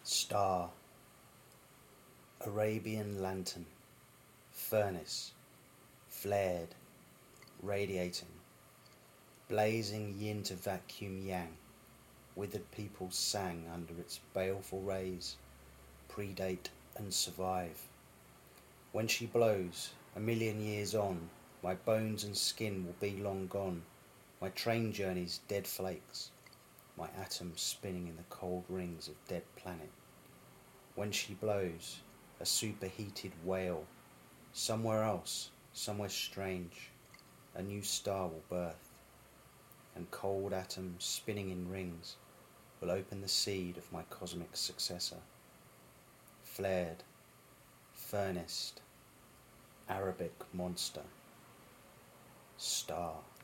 Star, Arabian lantern, furnace, flared, radiating, blazing yin to vacuum yang, withered people sang under its baleful rays, predate and survive. When she blows, a million years on, my bones and skin will be long gone, my train journeys dead flakes, my atoms spinning in the cold rings of dead planet. When she blows, a superheated wail, somewhere else, somewhere strange, a new star will birth, and cold atoms spinning in rings will open the seed of my cosmic successor. Flared, furnaced, Arabic monster, star.